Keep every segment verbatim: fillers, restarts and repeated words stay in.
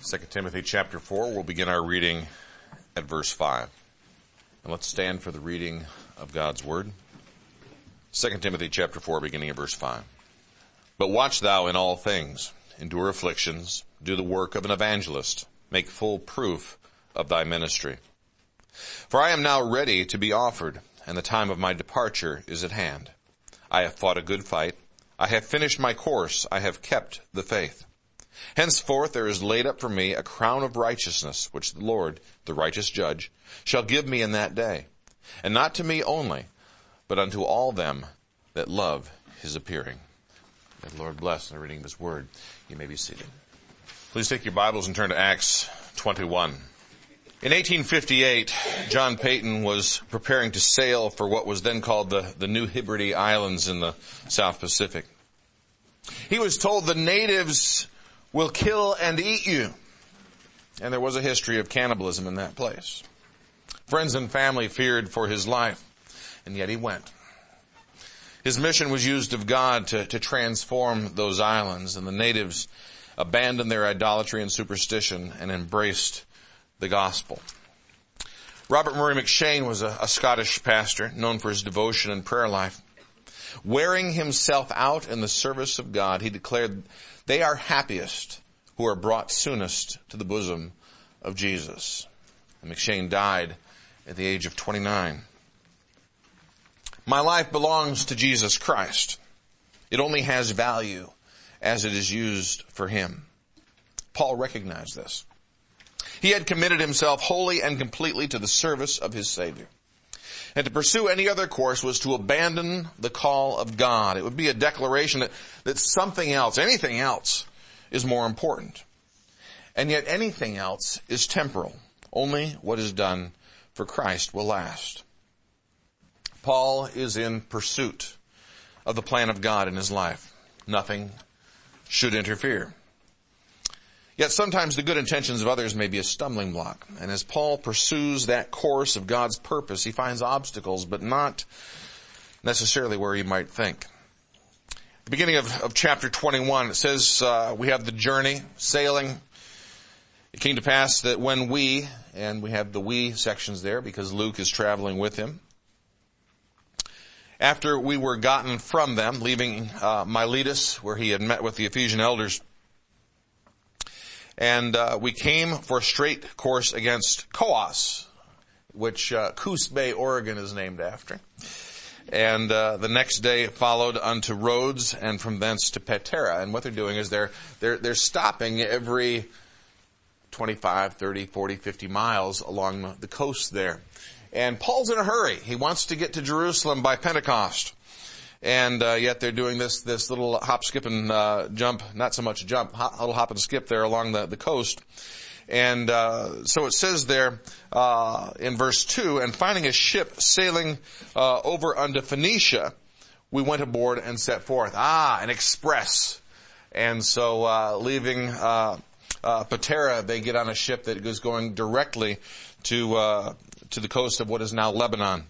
Second Timothy chapter four, we'll begin our reading at verse five. And let's stand for the reading of God's word. Second Timothy chapter four, beginning at verse five. But watch thou in all things, endure afflictions, do the work of an evangelist, make full proof of thy ministry. For I am now ready to be offered, and the time of my departure is at hand. I have fought a good fight, I have finished my course, I have kept the faith. Henceforth there is laid up for me a crown of righteousness, which the Lord, the righteous judge, shall give me in that day, and not to me only, but unto all them that love his appearing. May the Lord bless the reading of his word. You may be seated. Please take your Bibles and turn to Acts twenty-one. In eighteen fifty-eight, John Peyton was preparing to sail for what was then called the, the New Hebrides Islands in the South Pacific. He was told the natives will kill and eat you. And there was a history of cannibalism in that place. Friends and family feared for his life, and yet he went. His mission was used of God to, to transform those islands, and the natives abandoned their idolatry and superstition and embraced the gospel. Robert Murray McCheyne was a, a Scottish pastor known for his devotion and prayer life. Wearing himself out in the service of God, he declared, "They are happiest who are brought soonest to the bosom of Jesus." And McCheyne died at the age of twenty-nine. My life belongs to Jesus Christ. It only has value as it is used for him. Paul recognized this. He had committed himself wholly and completely to the service of his Savior. And to pursue any other course was to abandon the call of God. It would be a declaration that, that something else, anything else, is more important. And yet anything else is temporal. Only what is done for Christ will last. Paul is in pursuit of the plan of God in his life. Nothing should interfere. Yet sometimes the good intentions of others may be a stumbling block. And as Paul pursues that course of God's purpose, he finds obstacles, but not necessarily where he might think. At the beginning of, of chapter twenty-one, it says uh, we have the journey, sailing. It came to pass that when we, and we have the we sections there because Luke is traveling with him, after we were gotten from them, leaving uh, Miletus, where he had met with the Ephesian elders, and uh, we came for a straight course against Coos, which uh, Coos Bay, Oregon is named after. And uh, the next day followed unto Rhodes, and from thence to Patara. And what they're doing is they're they're they're stopping every twenty-five, thirty, forty, fifty miles along the coast there. And Paul's in a hurry. He wants to get to Jerusalem by Pentecost. And uh, yet they're doing this this little hop, skip, and uh, jump, not so much jump, hop, little hop and skip there along the, the coast. And uh, so it says there uh, in verse two, and finding a ship sailing uh, over unto Phoenicia, we went aboard and set forth. Ah, an express. And so uh, leaving uh, uh, Patara, they get on a ship that is going directly to uh, to the coast of what is now Lebanon.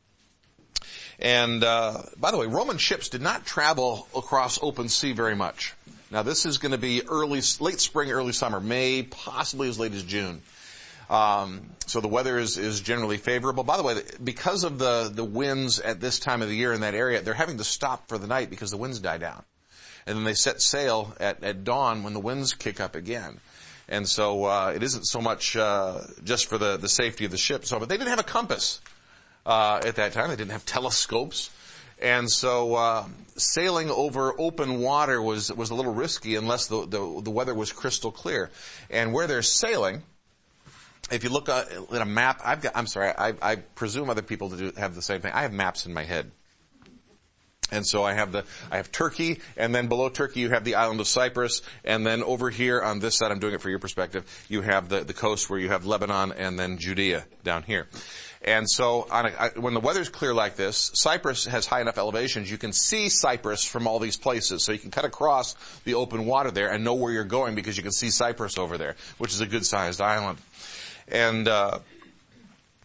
And, uh, by the way, Roman ships did not travel across open sea very much. Now, this is going to be early, late spring, early summer, May, possibly as late as June. Um, so the weather is, is generally favorable. By the way, because of the, the winds at this time of the year in that area, they're having to stop for the night because the winds die down. And then they set sail at, at dawn when the winds kick up again. And so, uh, it isn't so much, uh, just for the, the safety of the ship. So, but they didn't have a compass. Uh, at that time, they didn't have telescopes, and so uh, sailing over open water was was a little risky unless the, the the weather was crystal clear. And where they're sailing, if you look at, at a map, I've got. I'm sorry, I, I presume other people to do, have the same thing. I have maps in my head, and so I have the I have Turkey, and then below Turkey you have the island of Cyprus, and then over here on this side, I'm doing it for your perspective, you have the the coast where you have Lebanon and then Judea down here. And so on a, when the weather's clear like this, Cyprus has high enough elevations, you can see Cyprus from all these places. So you can cut across the open water there and know where you're going because you can see Cyprus over there, which is a good-sized island. And uh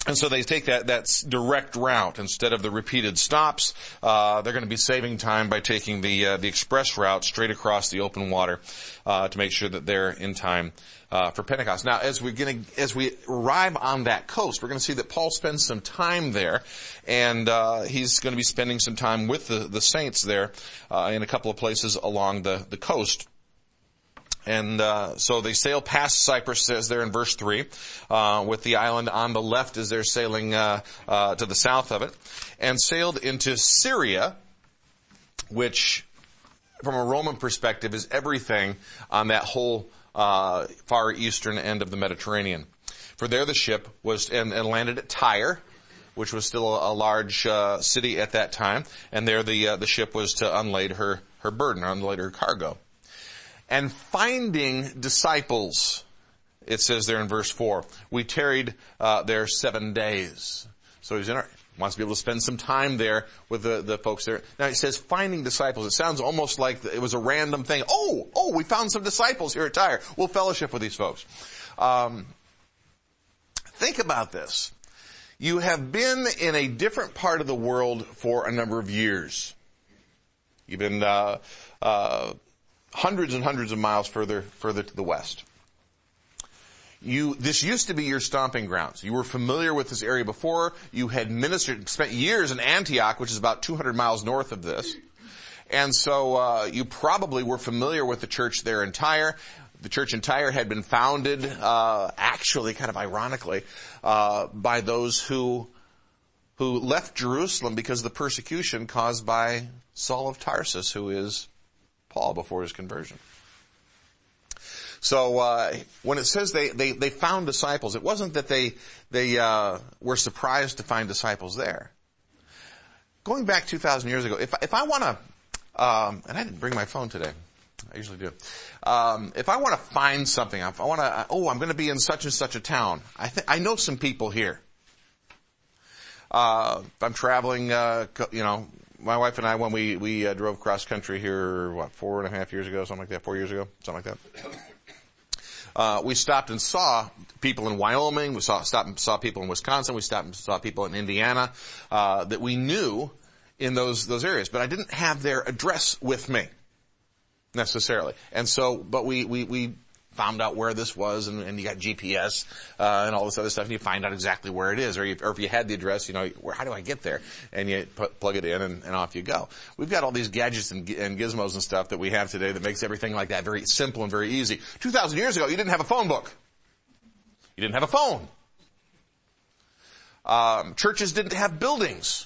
And so they take that, that direct route instead of the repeated stops. Uh, they're going to be saving time by taking the, uh, the express route straight across the open water, uh, to make sure that they're in time, uh, for Pentecost. Now, as we're going to, as we arrive on that coast, we're going to see that Paul spends some time there, and, uh, he's going to be spending some time with the, the saints there, uh, in a couple of places along the, the coast. And uh so they sail past Cyprus, says there in verse three, uh with the island on the left as they're sailing uh uh to the south of it, and sailed into Syria, which from a Roman perspective is everything on that whole uh far eastern end of the Mediterranean. For there the ship was and, and landed at Tyre, which was still a, a large uh city at that time, and there the uh, the ship was to unload her her burden, or unload her cargo. And finding disciples, it says there in verse four, we tarried uh, there seven days. So he's in our, wants to be able to spend some time there with the, the folks there. Now he says finding disciples. It sounds almost like it was a random thing. Oh, oh, we found some disciples here at Tyre. We'll fellowship with these folks. Um, think about this. You have been in a different part of the world for a number of years. You've been uh, uh hundreds and hundreds of miles further, further to the west. You, this used to be your stomping grounds. You were familiar with this area before. You had ministered, spent years in Antioch, which is about two hundred miles north of this. And so, uh, you probably were familiar with the church there in Tyre. The church in Tyre had been founded, uh, actually, kind of ironically, uh, by those who, who left Jerusalem because of the persecution caused by Saul of Tarsus, who is Paul before his conversion. So uh when it says they they they found disciples, it wasn't that they they uh were surprised to find disciples there. Going back two thousand years ago, if if I want to um and I didn't bring my phone today. I usually do. Um if I want to find something, if I want to oh, I'm going to be in such and such a town. I th- I know some people here. Uh if I'm traveling uh you know, my wife and I, when we, we uh, drove cross country here, what, four and a half years ago, something like that, four years ago, something like that. Uh, we stopped and saw people in Wyoming, we saw, stopped and saw people in Wisconsin, we stopped and saw people in Indiana, uh, that we knew in those, those areas. But I didn't have their address with me, necessarily. And so, but we, we, we found out where this was, and, and you got G P S, uh, and all this other stuff, and you find out exactly where it is. Or, you, or if you had the address, you know, where, how do I get there? And you put, plug it in, and, and off you go. We've got all these gadgets and, and gizmos and stuff that we have today that makes everything like that very simple and very easy. Two thousand years ago, you didn't have a phone book. You didn't have a phone. Um, churches didn't have buildings.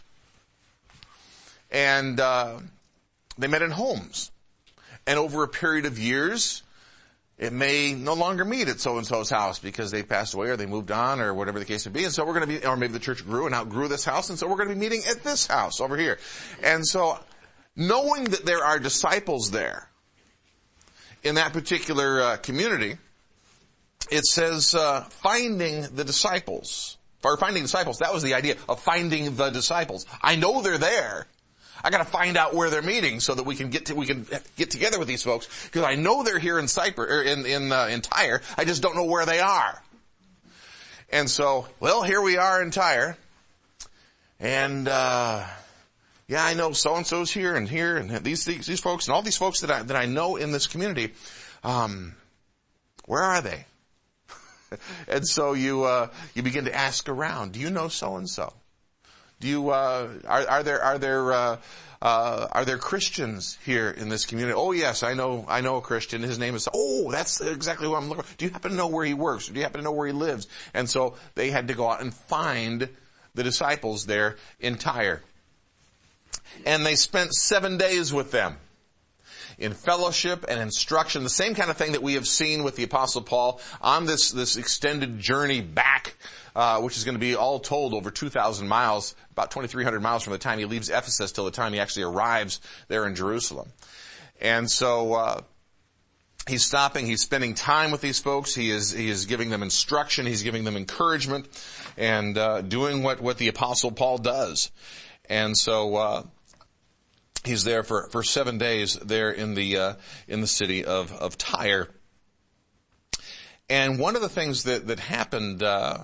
And, uh, they met in homes. And over a period of years, it may no longer meet at so-and-so's house because they passed away or they moved on or whatever the case may be. And so we're going to be, or maybe the church grew and outgrew this house. And so we're going to be meeting at this house over here. And so knowing that there are disciples there in that particular uh, community, it says, uh, finding the disciples, or finding disciples. That was the idea of finding the disciples. I know they're there. I got to find out where they're meeting so that we can get to, we can get together with these folks, because I know they're here in Cyprus or in in uh, in Tyre. I just don't know where they are. And so, well, here we are in Tyre, and uh yeah, I know so and so's here and here, and these these, these folks and all these folks that I that I know in this community. Um, where are they? And so you uh you begin to ask around. Do you know so and so? Do you, uh, are, are there, are there, uh, uh, are there Christians here in this community? Oh yes, I know, I know a Christian. His name is, oh, that's exactly who I'm looking for. Do you happen to know where he works? Or do you happen to know where he lives? And so they had to go out and find the disciples there in Tyre. And they spent seven days with them in fellowship and instruction, the same kind of thing that we have seen with the Apostle Paul on this, this extended journey back, uh, which is going to be all told over two thousand miles, about twenty-three hundred miles from the time he leaves Ephesus till the time he actually arrives there in Jerusalem. And so, uh, he's stopping, he's spending time with these folks, he is, he is giving them instruction, he's giving them encouragement, and, uh, doing what, what the Apostle Paul does. And so, uh, he's there for, for seven days there in the, uh, in the city of, of Tyre. And one of the things that, that happened, uh,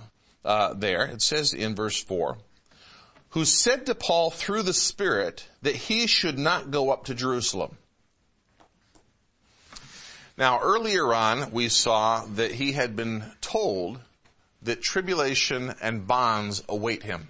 uh, there. It says in verse four, who said to Paul through the Spirit that he should not go up to Jerusalem. Now, earlier on, we saw that he had been told that tribulation and bonds await him.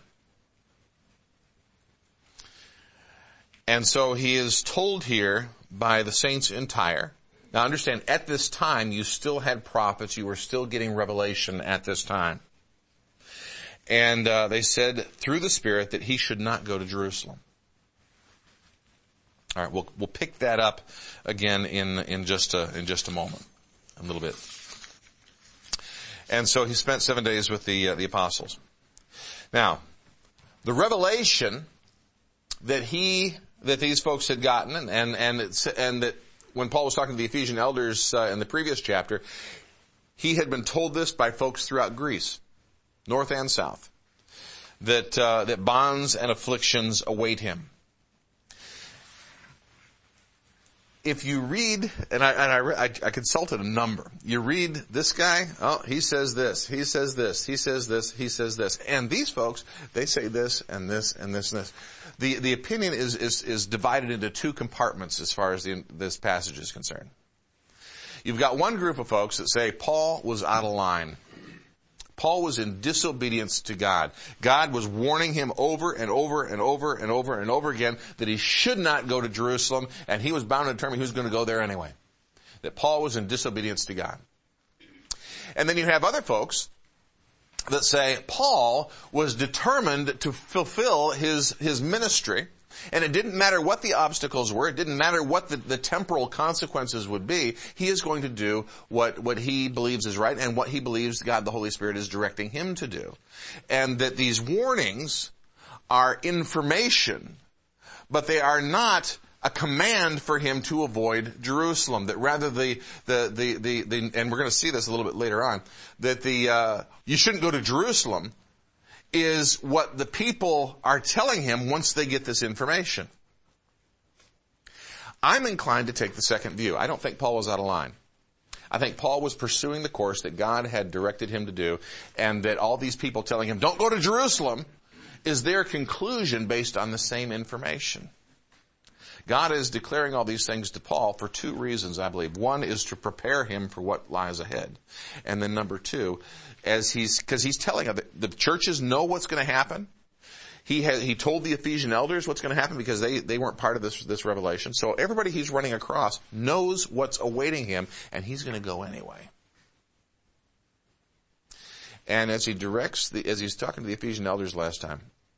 And so he is told here by the saints in Tyre. Now understand, at this time, you still had prophets. You were still getting revelation at this time. And uh, they said through the Spirit that he should not go to Jerusalem. All right, we'll we'll pick that up again in in just a in just a moment, a little bit. And so he spent seven days with the uh, the apostles. Now, the revelation that he that these folks had gotten, and and and, it's, and that when Paul was talking to the Ephesian elders uh, in the previous chapter, he had been told this by folks throughout Greece, north and south, that uh, that bonds and afflictions await him. If you read, and I, and I, I, I consulted a number, you read this guy, oh, he says this, he says this, he says this, he says this. And these folks, they say this and this and this and this. The, the opinion is, is, is divided into two compartments as far as the, this passage is concerned. You've got one group of folks that say Paul was out of line. Paul was in disobedience to God. God was warning him over and over and over and over and over again that he should not go to Jerusalem, and he was bound and determined he was going to go there anyway. That Paul was in disobedience to God. And then you have other folks that say Paul was determined to fulfill his, his ministry, and it didn't matter what the obstacles were, it didn't matter what the, the temporal consequences would be, he is going to do what, what he believes is right and what he believes God the Holy Spirit is directing him to do. And that these warnings are information, but they are not a command for him to avoid Jerusalem. That rather the, the, the, the, the and we're going to see this a little bit later on, that the, uh, you shouldn't go to Jerusalem is what the people are telling him once they get this information. I'm inclined to take the second view. I don't think Paul was out of line. I think Paul was pursuing the course that God had directed him to do, and that all these people telling him, don't go to Jerusalem, is their conclusion based on the same information. God is declaring all these things to Paul for two reasons, I believe. One is to prepare him for what lies ahead. And then number two, as he's, because he's telling them, the churches know what's going to happen. He has, he told the Ephesian elders what's going to happen because they, they weren't part of this, this revelation. So everybody he's running across knows what's awaiting him, and he's going to go anyway. And as he directs, the, as he's talking to the Ephesian elders last time,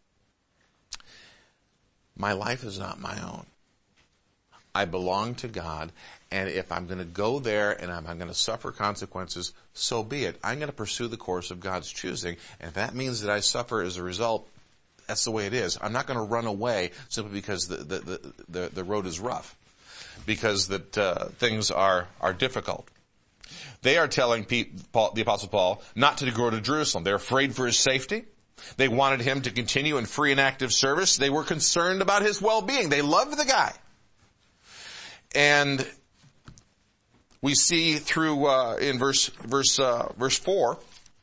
my life is not my own. I belong to God, and if I'm going to go there and I'm, I'm going to suffer consequences, so be it. I'm going to pursue the course of God's choosing, and if that means that I suffer as a result, that's the way it is. I'm not going to run away simply because the the the, the, the road is rough, because that uh, things are are difficult. They are telling Paul, the Apostle Paul not to go to Jerusalem. They're afraid for his safety. They wanted him to continue in free and active service. They were concerned about his well-being. They loved the guy. And we see through uh, in verse verse uh, verse four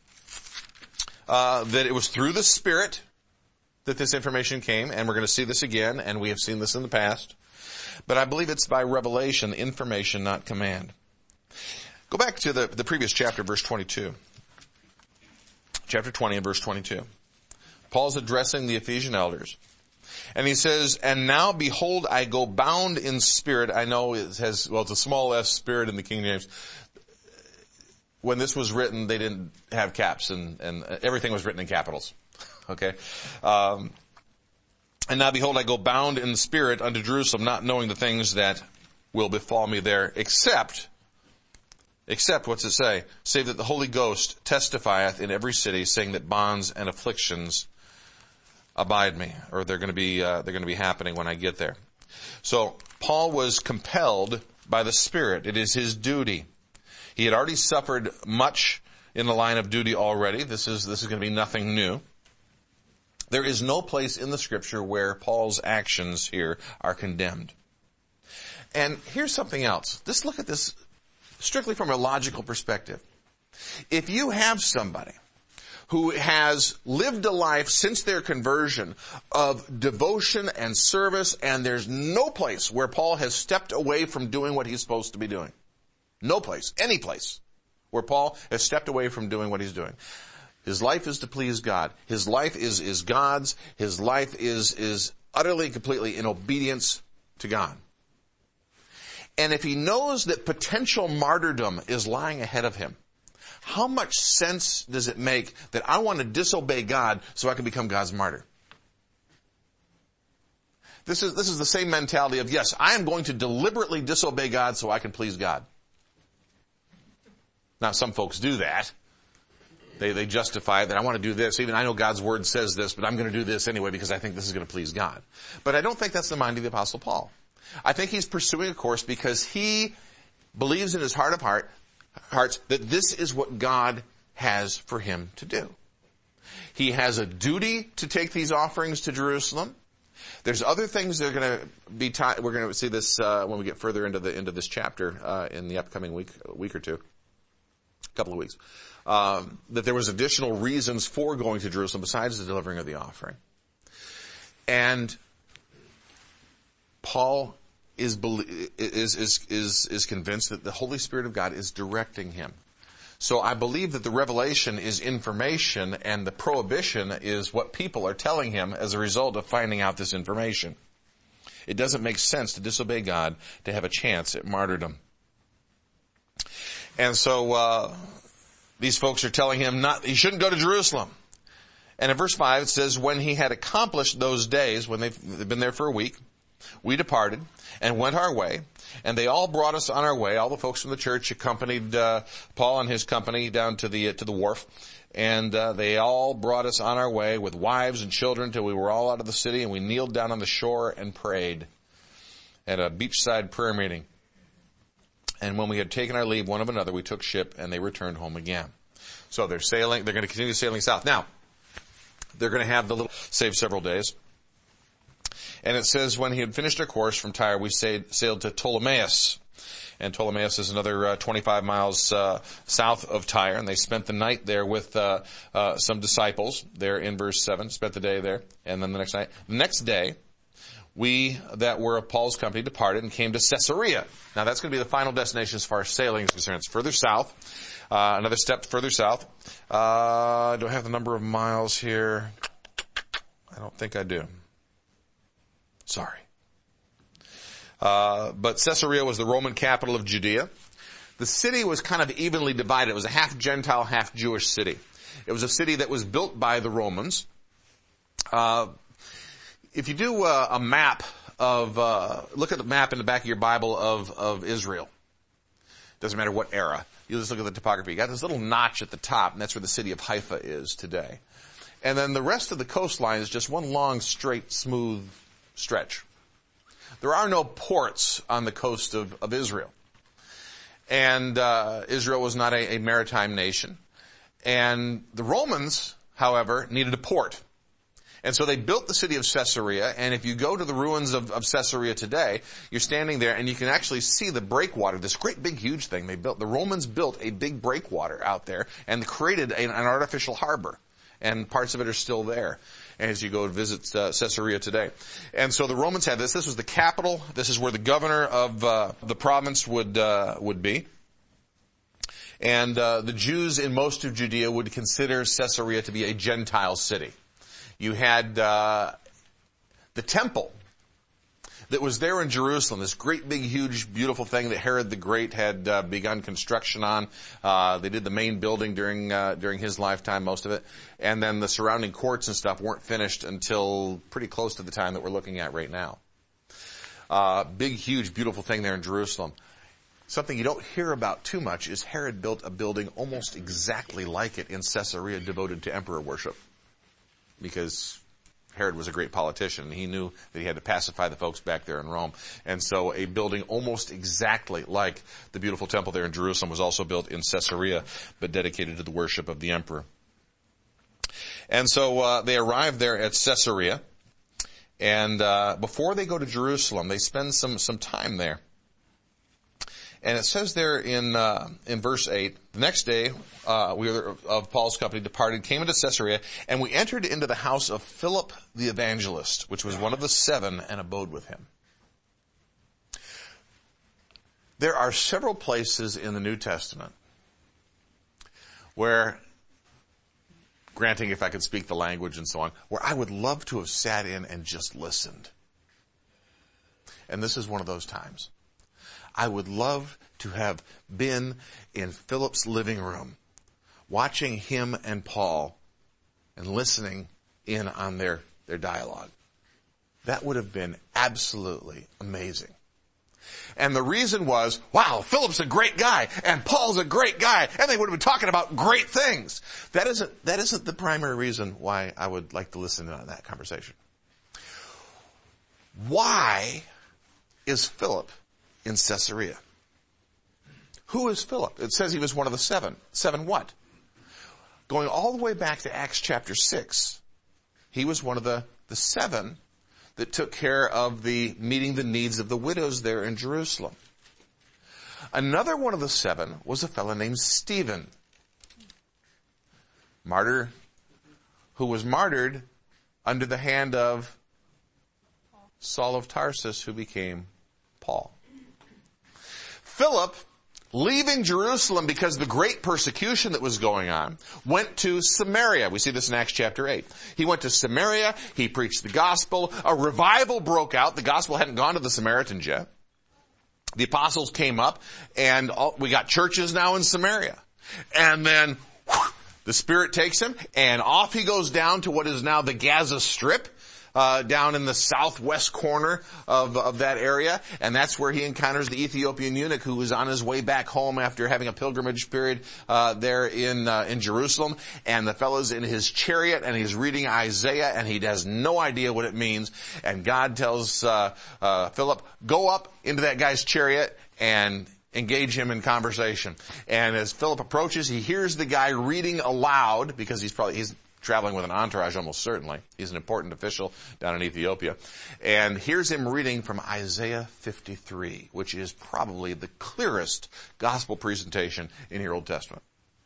uh, that it was through the Spirit that this information came, and we're going to see this again, and we have seen this in the past. But I believe it's by revelation, information, not command. Go back to the, the previous chapter, verse twenty-two. Chapter twenty and verse twenty-two. Paul's addressing the Ephesian elders. And he says, and now behold, I go bound in spirit. I know it has, well, it's a small s spirit in the King James. When this was written, they didn't have caps, and, and everything was written in capitals. Okay? Um, and now behold, I go bound in spirit unto Jerusalem, not knowing the things that will befall me there, except, except, what's it say? Save that the Holy Ghost testifieth in every city, saying that bonds and afflictions abide me, or they're going to be uh, they're going to be happening when I get there. So Paul was compelled by the Spirit. It is his duty. He had already suffered much in the line of duty already. This is this is going to be nothing new. There is no place in the Scripture where Paul's actions here are condemned. And here's something else. Just look at this strictly from a logical perspective. If you have somebody who has lived a life since their conversion of devotion and service, and there's no place where Paul has stepped away from doing what he's supposed to be doing. No place, any place, where Paul has stepped away from doing what he's doing. His life is to please God. His life is, is God's. His life is, is utterly, completely in obedience to God. And if he knows that potential martyrdom is lying ahead of him, how much sense does it make that I want to disobey God so I can become God's martyr? This is, this is the same mentality of, yes, I am going to deliberately disobey God so I can please God. Now, some folks do that. They, they justify that I want to do this. Even I know God's word says this, but I'm going to do this anyway because I think this is going to please God. But I don't think that's the mind of the Apostle Paul. I think he's pursuing a course because he believes in his heart of heart, hearts that this is what God has for him to do. He has a duty to take these offerings to Jerusalem. There's other things that are going to be taught. We're going to see this uh, when we get further into the into this chapter uh, in the upcoming week, week or two, a couple of weeks. Um, that there was additional reasons for going to Jerusalem besides the delivering of the offering. And Paul is is is is is convinced that the Holy Spirit of God is directing him. So I believe that the revelation is information and the prohibition is what people are telling him as a result of finding out this information. It doesn't make sense to disobey God to have a chance at martyrdom. And so uh these folks are telling him not he shouldn't go to Jerusalem. And in verse five it says, when he had accomplished those days, when they've, they've been there for a week, we departed and went our way, and they all brought us on our way. All the folks from the church accompanied uh, Paul and his company down to the uh, to the wharf, and uh, they all brought us on our way with wives and children till we were all out of the city, and we kneeled down on the shore and prayed at a beachside prayer meeting. And when we had taken our leave one of another, we took ship, and they returned home again. So they're sailing. They're going to continue sailing south. Now, they're going to have the little save several days. And it says, when he had finished our course from Tyre, we sailed to Ptolemais. And Ptolemais is another uh, twenty-five miles uh, south of Tyre. And they spent the night there with uh, uh, some disciples there in verse seven. Spent the day there. And then the next night. The next day, we that were of Paul's company departed and came to Caesarea. Now that's going to be the final destination as far as sailing is concerned. It's further south. Uh, another step further south. Uh, do I have the number of miles here? I don't think I do. Sorry. Uh, but Caesarea was the Roman capital of Judea. The city was kind of evenly divided. It was a half Gentile, half Jewish city. It was a city that was built by the Romans. Uh, if you do uh, a map of, uh, look at the map in the back of your Bible of, of Israel. Doesn't matter what era. You just look at the topography. You got this little notch at the top, and that's where the city of Haifa is today. And then the rest of the coastline is just one long, straight, smooth stretch. There are no ports on the coast of, of Israel. And uh, Israel was not a, a maritime nation. And the Romans, however, needed a port. And so they built the city of Caesarea, and if you go to the ruins of, of Caesarea today, you're standing there and you can actually see the breakwater, this great big huge thing they built. The Romans built a big breakwater out there and created an, an artificial harbor. And parts of it are still there as you go visit uh, Caesarea today. And so the Romans had this. This was the capital. This is where the governor of uh, the province would uh, would be. And uh, the Jews in most of Judea would consider Caesarea to be a Gentile city. You had uh, the temple that was there in Jerusalem, this great big huge beautiful thing that Herod the Great had uh, begun construction on. Uh, they did the main building during uh, during his lifetime, most of it. And then the surrounding courts and stuff weren't finished until pretty close to the time that we're looking at right now. Uh, big, huge, beautiful thing there in Jerusalem. Something you don't hear about too much is Herod built a building almost exactly like it in Caesarea devoted to emperor worship. Because Herod was a great politician. He knew that he had to pacify the folks back there in Rome. And so a building almost exactly like the beautiful temple there in Jerusalem was also built in Caesarea, but dedicated to the worship of the emperor. And so uh, they arrived there at Caesarea. And uh, before they go to Jerusalem, they spend some, some time there. And it says there in uh, in verse eight, the next day uh, we were, of Paul's company departed, came into Caesarea, and we entered into the house of Philip the evangelist, which was one of the seven, and abode with him. There are several places in the New Testament where, granting if I could speak the language and so on, where I would love to have sat in and just listened. And this is one of those times. I would love to have been in Philip's living room, watching him and Paul and listening in on their, their dialogue. That would have been absolutely amazing. And the reason was, wow, Philip's a great guy, and Paul's a great guy, and they would have been talking about great things. That isn't, that isn't the primary reason why I would like to listen in on that conversation. Why is Philip in Caesarea? Who is Philip? It says he was one of the seven. Seven what? Going all the way back to Acts chapter six, he was one of the, the seven that took care of the meeting the needs of the widows there in Jerusalem. Another one of the seven was a fellow named Stephen, martyr, who was martyred under the hand of Saul of Tarsus, who became Paul. Philip, leaving Jerusalem because of the great persecution that was going on, went to Samaria. We see this in Acts chapter eight. He went to Samaria, he preached the gospel, a revival broke out. The gospel hadn't gone to the Samaritans yet. The apostles came up, and all, we got churches now in Samaria. And then whew, the Spirit takes him, and off he goes down to what is now the Gaza Strip, Uh, down in the southwest corner of, of that area. And that's where he encounters the Ethiopian eunuch who was on his way back home after having a pilgrimage period, uh, there in, uh, in Jerusalem. And the fellow's in his chariot and he's reading Isaiah and he has no idea what it means. And God tells, uh, uh, Philip, go up into that guy's chariot and engage him in conversation. And as Philip approaches, he hears the guy reading aloud because he's probably, he's traveling with an entourage almost certainly. He's an important official down in Ethiopia. And here's him reading from Isaiah fifty-three, which is probably the clearest gospel presentation in your Old Testament.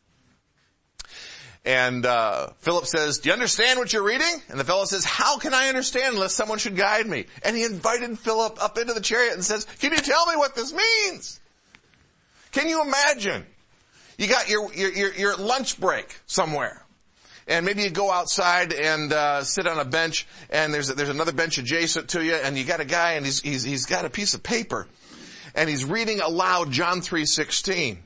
And uh Philip says, do you understand what you're reading? And the fellow says, how can I understand unless someone should guide me? And he invited Philip up into the chariot and says, can you tell me what this means? Can you imagine? You got your your your, your lunch break somewhere. And maybe you go outside and uh sit on a bench, and there's a, there's another bench adjacent to you, and you got a guy, and he's he's he's got a piece of paper, and he's reading aloud John three sixteen.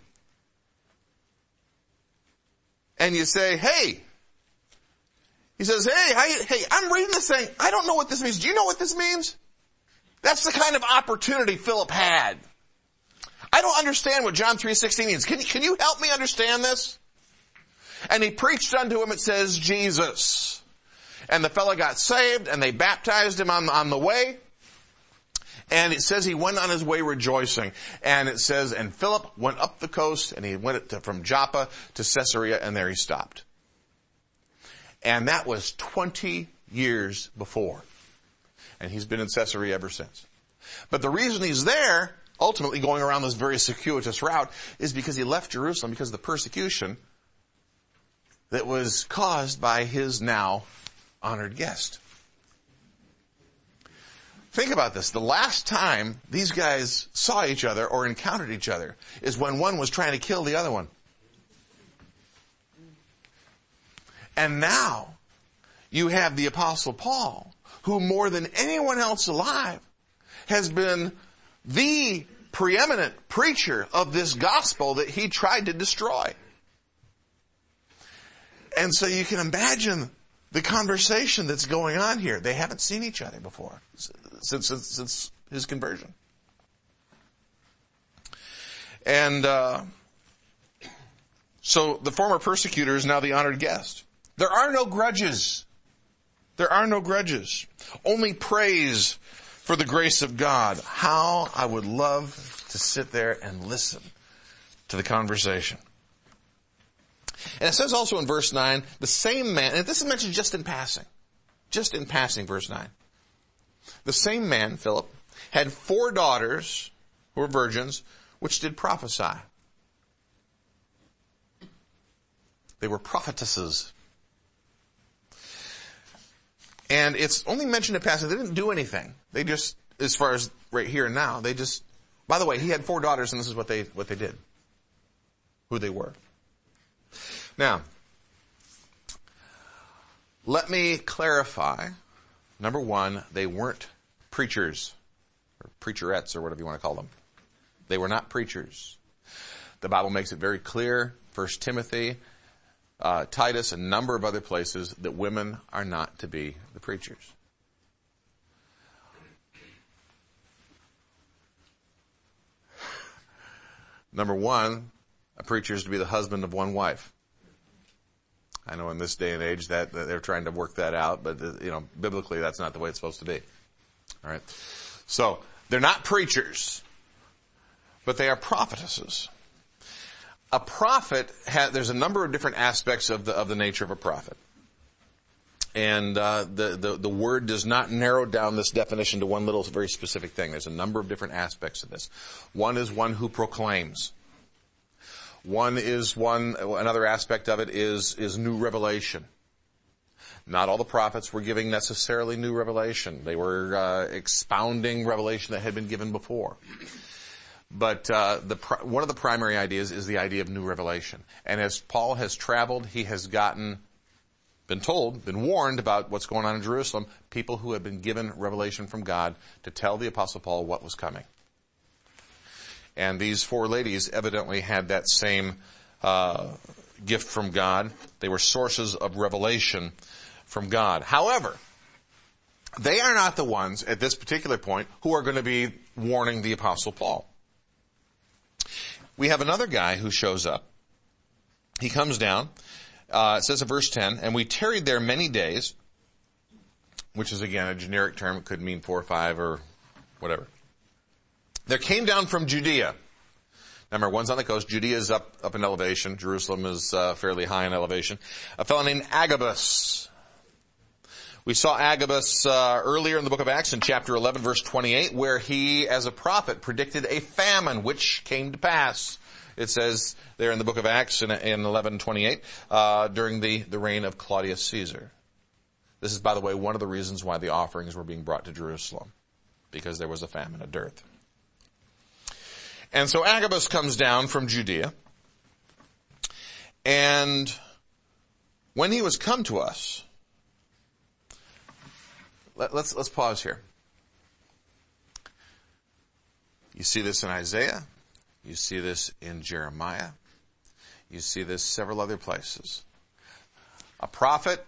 And you say, "Hey," he says, "Hey, how you, hey, I'm reading this thing. I don't know what this means. Do you know what this means?" That's the kind of opportunity Philip had. I don't understand what John three sixteen means. Can you, can you help me understand this? And he preached unto him, it says, Jesus. And the fellow got saved, and they baptized him on, on the way. And it says he went on his way rejoicing. And it says, and Philip went up the coast, and he went to, from Joppa to Caesarea, and there he stopped. And that was twenty years before. And he's been in Caesarea ever since. But the reason he's there, ultimately going around this very circuitous route, is because he left Jerusalem because of the persecution that was caused by his now honored guest. Think about this. The last time these guys saw each other or encountered each other is when one was trying to kill the other one. And now you have the Apostle Paul, who more than anyone else alive has been the preeminent preacher of this gospel that he tried to destroy. And so you can imagine the conversation that's going on here. They haven't seen each other before since, since, since his conversion. And uh so the former persecutor is now the honored guest. There are no grudges. There are no grudges. Only praise for the grace of God. How I would love to sit there and listen to the conversation. And it says also in verse nine, the same man, and this is mentioned just in passing, just in passing, verse nine. The same man, Philip, had four daughters who were virgins, which did prophesy. They were prophetesses. And it's only mentioned in passage. They didn't do anything. They just, as far as right here and now, they just, by the way, he had four daughters, and this is what they, what they did. Who they were. Now, let me clarify. Number one, they weren't preachers, or preacherettes, or whatever you want to call them. They were not preachers. The Bible makes it very clear, First Timothy, uh, Titus, a number of other places, that women are not to be the preachers. Number one, a preacher is to be the husband of one wife. I know in this day and age that, that they're trying to work that out, but uh, you know, biblically that's not the way it's supposed to be. All right. So, they're not preachers, but they are prophetesses. A prophet, ha- there's a number of different aspects of the, of the nature of a prophet. And, uh, the, the, the word does not narrow down this definition to one little very specific thing. There's a number of different aspects of this. One is one who proclaims. One is one, another aspect of it is, is new revelation. Not all the prophets were giving necessarily new revelation. They were, uh, expounding revelation that had been given before. But uh, the one of the primary ideas is the idea of new revelation. And as Paul has traveled, he has gotten, been told, been warned about what's going on in Jerusalem, people who have been given revelation from God to tell the Apostle Paul what was coming. And these four ladies evidently had that same uh, gift from God. They were sources of revelation from God. However, they are not the ones at this particular point who are going to be warning the Apostle Paul. We have another guy who shows up. He comes down. Uh, it says in verse ten, and we tarried there many days, which is again a generic term. It could mean four or five or whatever. There came down from Judea. Remember, one's on the coast. Judea is up, up in elevation. Jerusalem is uh, fairly high in elevation. A fellow named Agabus. We saw Agabus uh, earlier in the book of Acts in chapter eleven, verse twenty-eight, where he, as a prophet, predicted a famine, which came to pass. It says there in the book of Acts in, in eleven twenty-eight, uh, during the, the reign of Claudius Caesar. This is, by the way, one of the reasons why the offerings were being brought to Jerusalem, because there was a famine, a dearth. And so Agabus comes down from Judea, and when he was come to us, let, let's, let's pause here. You see this in Isaiah. You see this in Jeremiah. You see this several other places. A prophet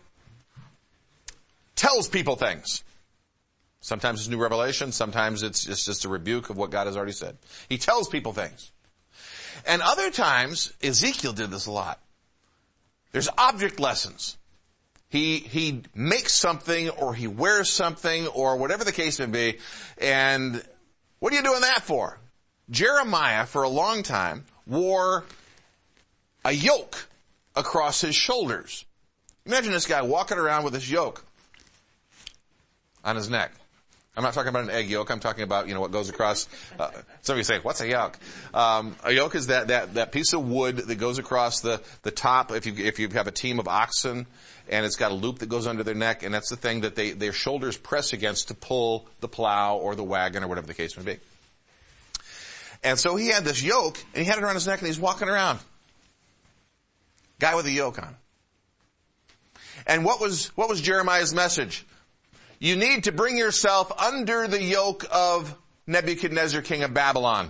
tells people things. Sometimes it's new revelation. Sometimes it's just, just a rebuke of what God has already said. He tells people things. And other times, Ezekiel did this a lot. There's object lessons. He, he makes something, or he wears something, or whatever the case may be. And what are you doing that for? Jeremiah, for a long time, wore a yoke across his shoulders. Imagine this guy walking around with this yoke on his neck. I'm not talking about an egg yolk. I'm talking about, you know, what goes across. Uh, somebody say, what's a yoke? Um, a yoke is that, that, that piece of wood that goes across the, the top. If you, if you have a team of oxen and it's got a loop that goes under their neck, and that's the thing that they, their shoulders press against to pull the plow or the wagon or whatever the case may be. And so he had this yoke, and he had it around his neck, and he's walking around. Guy with a yoke on. And what was, what was Jeremiah's message? You need to bring yourself under the yoke of Nebuchadnezzar, king of Babylon.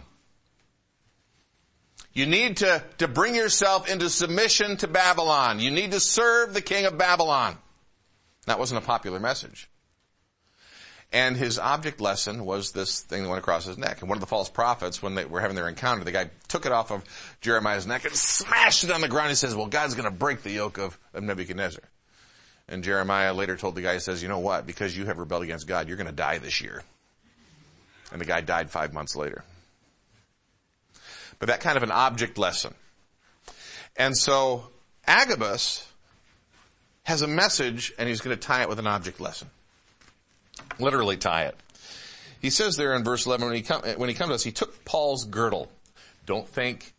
You need to, to bring yourself into submission to Babylon. You need to serve the king of Babylon. That wasn't a popular message. And his object lesson was this thing that went across his neck. And one of the false prophets, when they were having their encounter, the guy took it off of Jeremiah's neck and smashed it on the ground. He says, well, God's going to break the yoke of, of Nebuchadnezzar. And Jeremiah later told the guy, he says, you know what? Because you have rebelled against God, you're going to die this year. And the guy died five months later. But that kind of an object lesson. And so Agabus has a message, and he's going to tie it with an object lesson. Literally tie it. He says there in verse eleven, when he, come, when he comes to us, he took Paul's girdle. Don't think,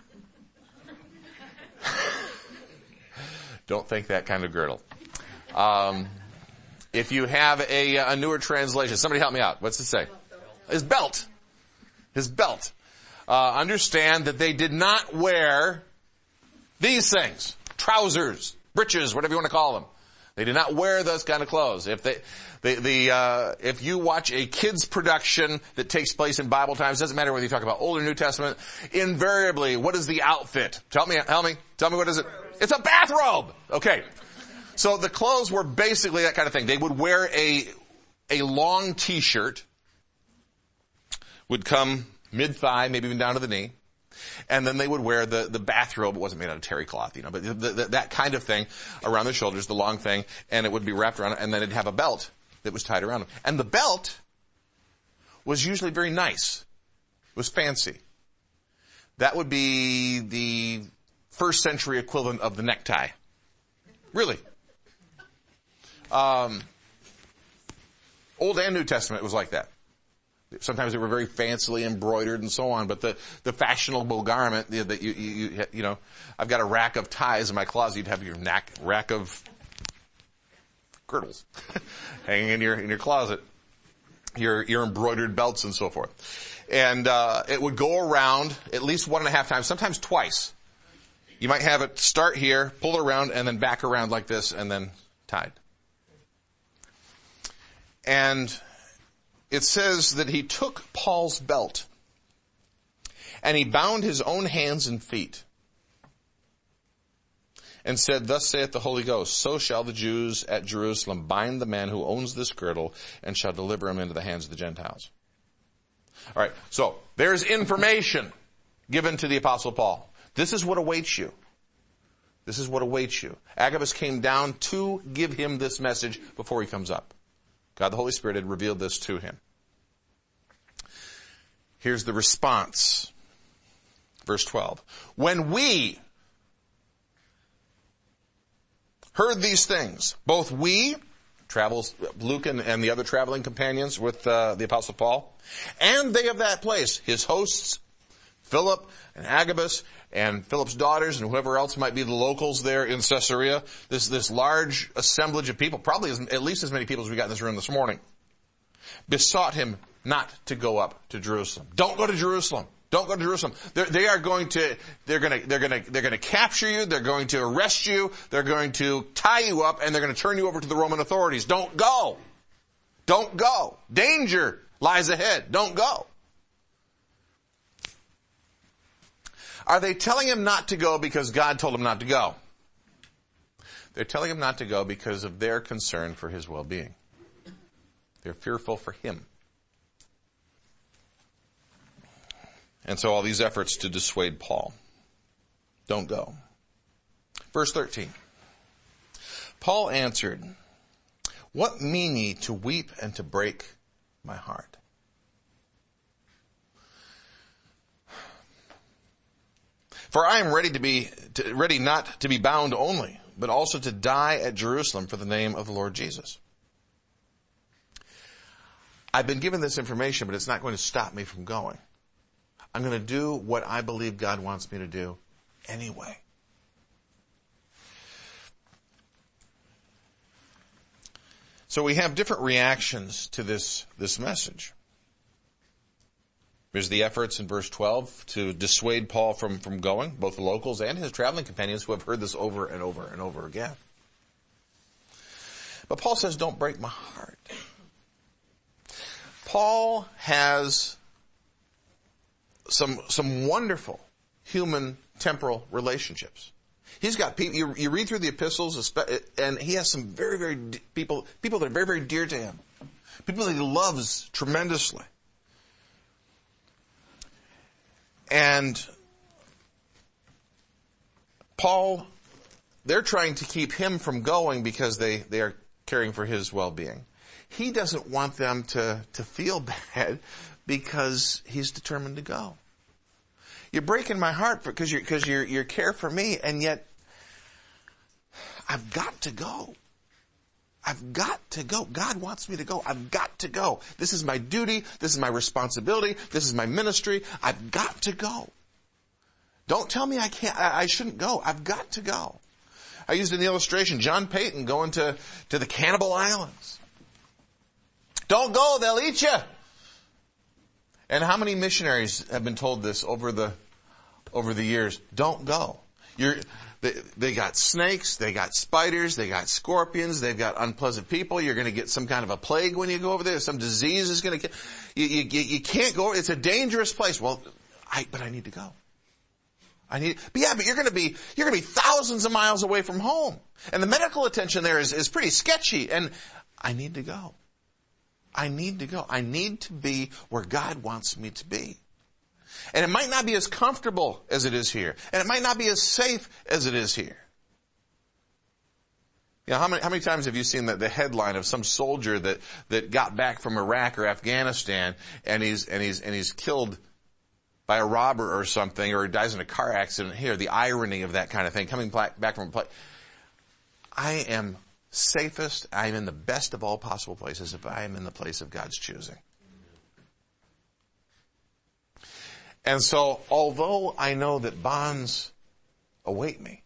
don't think that kind of girdle. Um, if you have a, a newer translation, somebody help me out. What's it say? His belt. His belt. Uh, understand that they did not wear these things. Trousers, breeches, whatever you want to call them. They did not wear those kind of clothes. If they, the, the, uh, if you watch a kids production that takes place in Bible times, doesn't matter whether you talk about Old or New Testament, invariably, what is the outfit? Tell me, help me, tell me what is it? It's a bathrobe! Okay. So the clothes were basically that kind of thing. They would wear a, a long t-shirt, would come mid-thigh, maybe even down to the knee. And then they would wear the, the bathrobe. It wasn't made out of terry cloth, you know, but the, the, that kind of thing around their shoulders, the long thing, and it would be wrapped around it, and then it'd have a belt that was tied around them. And the belt was usually very nice. It was fancy. That would be the first century equivalent of the necktie. Really. Um, Old and New Testament was like that. Sometimes they were very fancily embroidered and so on, but the, the fashionable garment that you, you, you, you know, I've got a rack of ties in my closet. You'd have your knack, rack of girdles hanging in your, in your closet. Your, your embroidered belts and so forth. And, uh, it would go around at least one and a half times, sometimes twice. You might have it start here, pull it around, and then back around like this, and then tied. And it says that he took Paul's belt and he bound his own hands and feet and said, "Thus saith the Holy Ghost, so shall the Jews at Jerusalem bind the man who owns this girdle and shall deliver him into the hands of the Gentiles." All right, so there's information given to the Apostle Paul. This is what awaits you. This is what awaits you. Agabus came down to give him this message before he comes up. God the Holy Spirit had revealed this to him. Here's the response. Verse twelve. When we heard these things, both we, travels, Luke and, and the other traveling companions with uh, the Apostle Paul, and they of that place, his hosts, Philip and Agabus, and Philip's daughters, and whoever else might be the locals there in Caesarea, this, this large assemblage of people, probably as, at least as many people as we got in this room this morning, besought him not to go up to Jerusalem. Don't go to Jerusalem. Don't go to Jerusalem. They're, they are going to, they're going to, they're going to, they're going to capture you. They're going to arrest you. They're going to tie you up, and they're going to turn you over to the Roman authorities. Don't go. Don't go. Danger lies ahead. Don't go. Are they telling him not to go because God told him not to go? They're telling him not to go because of their concern for his well-being. They're fearful for him. And so all these efforts to dissuade Paul. Don't go. Verse thirteen. Paul answered, "What mean ye to weep and to break my heart?" For I am ready to be, to, ready not to be bound only, but also to die at Jerusalem for the name of the Lord Jesus. I've been given this information, but it's not going to stop me from going. I'm going to do what I believe God wants me to do anyway. So we have different reactions to this, this message. There's the efforts in verse twelve to dissuade Paul from, from going, both the locals and his traveling companions who have heard this over and over and over again. But Paul says, don't break my heart. Paul has some, some wonderful human temporal relationships. He's got people, you, you read through the epistles, and he has some very, very people, people that are very, very dear to him. People that he loves tremendously. And Paul, they're trying to keep him from going because they, they are caring for his well-being. He doesn't want them to, to feel bad because he's determined to go. You're breaking my heart because you're, because you're, you care for me, and yet I've got to go. I've got to go. God wants me to go. I've got to go. This is my duty. This is my responsibility. This is my ministry. I've got to go. Don't tell me I can't, I, I shouldn't go. I've got to go. I used an illustration, John Payton going to, to the Cannibal Islands. Don't go, they'll eat you. And how many missionaries have been told this over the, over the years? Don't go. You're, they, they got snakes, they got spiders, they got scorpions, they've got unpleasant people. You're going to get some kind of a plague when you go over there. Some disease is going to get, you, you, you can't go. It's a dangerous place. Well, I, but I need to go. I need, but yeah, but you're going to be, you're going to be thousands of miles away from home. And the medical attention there is, is pretty sketchy. And I need to go. I need to go. I need to be where God wants me to be. And it might not be as comfortable as it is here. And it might not be as safe as it is here. You know, how many, how many times have you seen the, the headline of some soldier that, that got back from Iraq or Afghanistan and he's, and he's, and he's killed by a robber or something, or he dies in a car accident here, the irony of that kind of thing, coming back from a place. I am safest, I am in the best of all possible places if I am in the place of God's choosing. And so, although I know that bonds await me,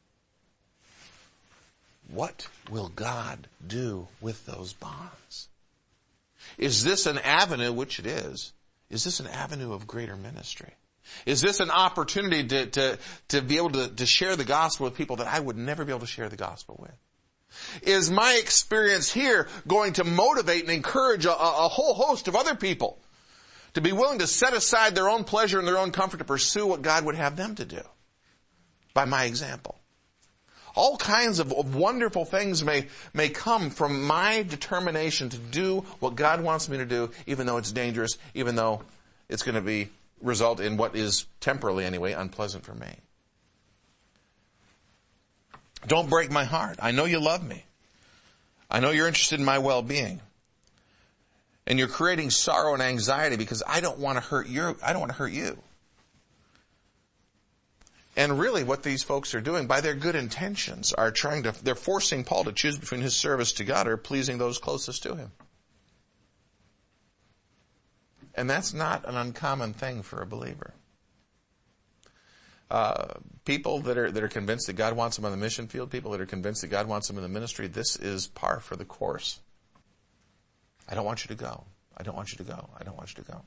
what will God do with those bonds? Is this an avenue, which it is, is this an avenue of greater ministry? Is this an opportunity to, to, to be able to, to share the gospel with people that I would never be able to share the gospel with? Is my experience here going to motivate and encourage a, a whole host of other people to be willing to set aside their own pleasure and their own comfort to pursue what God would have them to do by my example? All kinds of, of wonderful things may, may come from my determination to do what God wants me to do, even though it's dangerous, even though it's going to be result in what is temporarily anyway unpleasant for me. Don't break my heart. I know you love me. I know you're interested in my well-being. And you're creating sorrow and anxiety because I don't want to hurt you. I don't want to hurt you. And really what these folks are doing by their good intentions are trying to, they're forcing Paul to choose between his service to God or pleasing those closest to him. And that's not an uncommon thing for a believer. Uh, people that are, that are convinced that God wants them on the mission field, people that are convinced that God wants them in the ministry, this is par for the course. I don't want you to go. I don't want you to go. I don't want you to go.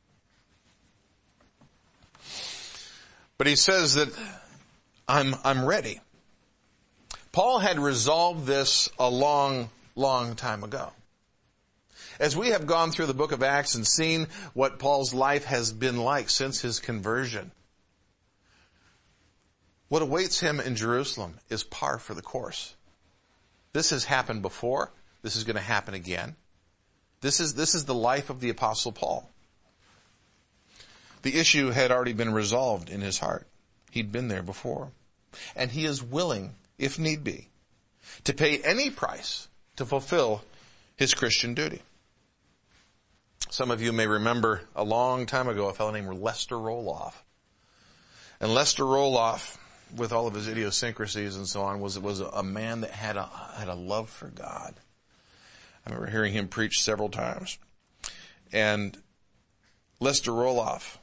But he says that I'm, I'm ready. Paul had resolved this a long, long time ago. As we have gone through the book of Acts and seen what Paul's life has been like since his conversion, what awaits him in Jerusalem is par for the course. This has happened before. This is going to happen again. This is, this is the life of the Apostle Paul. The issue had already been resolved in his heart. He'd been there before. And he is willing, if need be, to pay any price to fulfill his Christian duty. Some of you may remember a long time ago a fellow named Lester Roloff. And Lester Roloff, with all of his idiosyncrasies and so on, was, was a man that had a, had a love for God. I remember hearing him preach several times. And Lester Roloff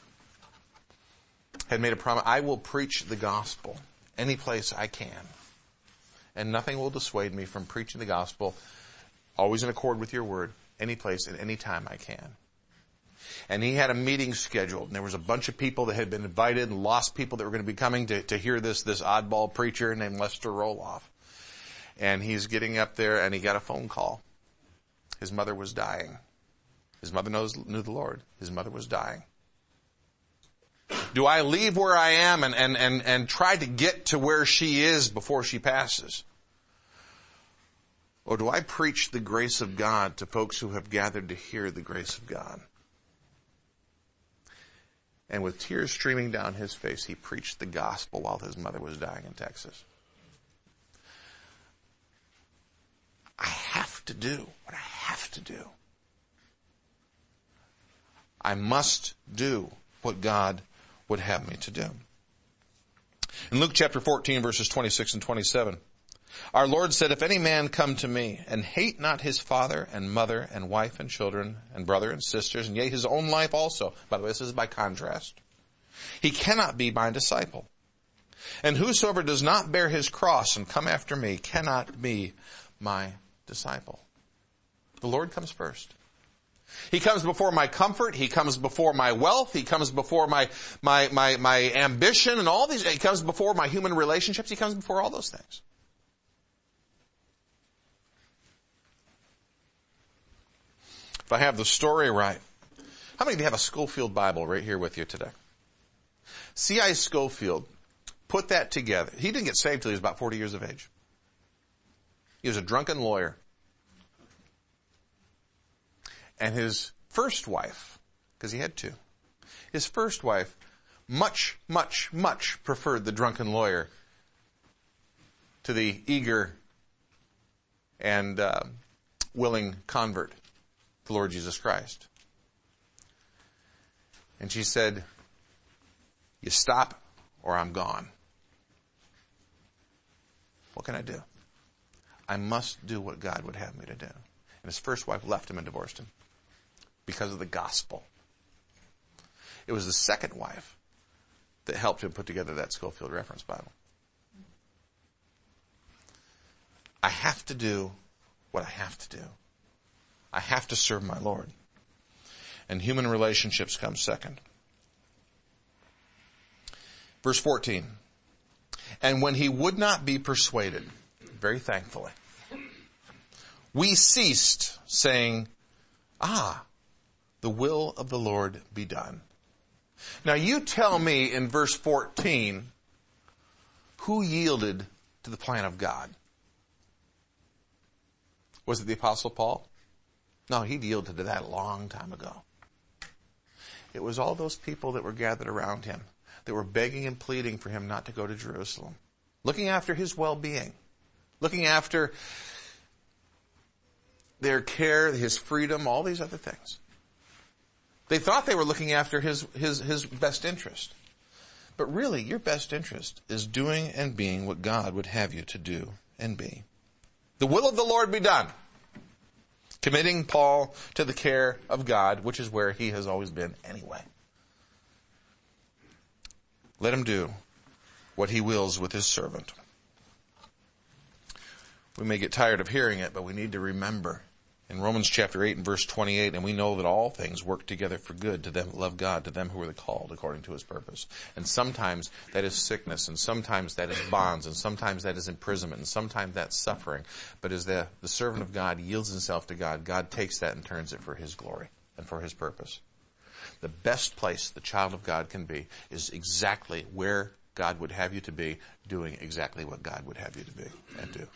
had made a promise, I will preach the gospel any place I can. And nothing will dissuade me from preaching the gospel, always in accord with your word, any place and any time I can. And he had a meeting scheduled, and there was a bunch of people that had been invited and lost people that were going to be coming to, to hear this, this oddball preacher named Lester Roloff. And he's getting up there, and he got a phone call. His mother was dying. His mother knows, knew the Lord. His mother was dying. Do I leave where I am and, and, and, and try to get to where she is before she passes? Or do I preach the grace of God to folks who have gathered to hear the grace of God? And with tears streaming down his face, he preached the gospel while his mother was dying in Texas. I have to do what I have to do. I must do what God would have me to do. In Luke chapter fourteen, verses twenty-six and twenty-seven, our Lord said, if any man come to me and hate not his father and mother and wife and children and brother and sisters, and yea, his own life also. By the way, this is by contrast. he cannot be my disciple. And whosoever does not bear his cross and come after me cannot be my disciple. The Lord comes first. He comes before my comfort. He comes before my wealth. He comes before my, my, my, my ambition and all these. He comes before my human relationships. He comes before all those things. If I have the story right, how many of you have a Schofield Bible right here with you today? C I Scofield put that together. He didn't get saved till he was about forty years of age. He was a drunken lawyer. And his first wife, because he had two, his first wife much, much, much preferred the drunken lawyer to the eager and uh, willing convert to the Lord Jesus Christ. And she said, you stop or I'm gone. What can I do? I must do what God would have me to do. And his first wife left him and divorced him because of the gospel. It was the second wife that helped him put together that Schofield Reference Bible. I have to do what I have to do. I have to serve my Lord. And human relationships come second. Verse fourteen. And when he would not be persuaded, very thankfully, we ceased, saying, ah, the will of the Lord be done. Now you tell me in verse fourteen, who yielded to the plan of God? Was it the Apostle Paul? No, he yielded to that a long time ago. It was all those people that were gathered around him, that were begging and pleading for him not to go to Jerusalem, looking after his well-being, looking after their care, his freedom, all these other things. They thought they were looking after his, his, his best interest. But really, your best interest is doing and being what God would have you to do and be. The will of the Lord be done. Committing Paul to the care of God, which is where he has always been anyway. Let him do what he wills with his servant. We may get tired of hearing it, but we need to remember in Romans chapter eight and verse twenty-eight, and we know that all things work together for good to them that love God, to them who are the called according to his purpose. And sometimes that is sickness, and sometimes that is bonds, and sometimes that is imprisonment, and sometimes that's suffering. But as the, the servant of God yields himself to God, God takes that and turns it for his glory and for his purpose. The best place the child of God can be is exactly where God would have you to be, doing exactly what God would have you to be and do.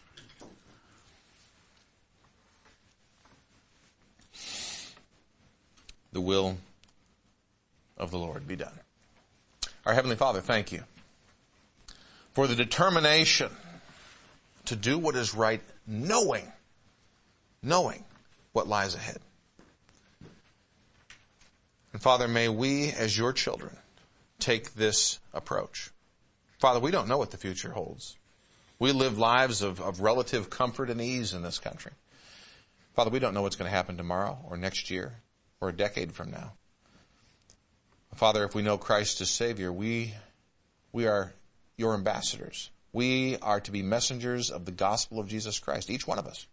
The will of the Lord be done. Our Heavenly Father, thank you for the determination to do what is right, knowing, knowing what lies ahead. And Father, may we as your children take this approach. Father, we don't know what the future holds. We live lives of, of relative comfort and ease in this country. Father, we don't know what's going to happen tomorrow or next year or a decade from now. Father, if we know Christ as Savior, we, we are your ambassadors. We are to be messengers of the gospel of Jesus Christ, each one of us.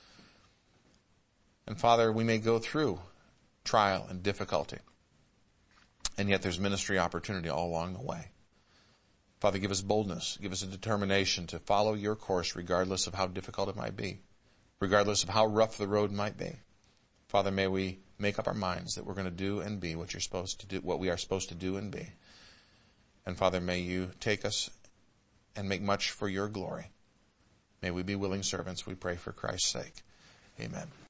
And Father, we may go through trial and difficulty, and yet there's ministry opportunity all along the way. Father, give us boldness, give us a determination to follow your course regardless of how difficult it might be, regardless of how rough the road might be. Father, may we make up our minds that we're going to do and be what you're supposed to do, what we are supposed to do and be. And Father, may you take us and make much for your glory. May we be willing servants, we pray for Christ's sake. Amen.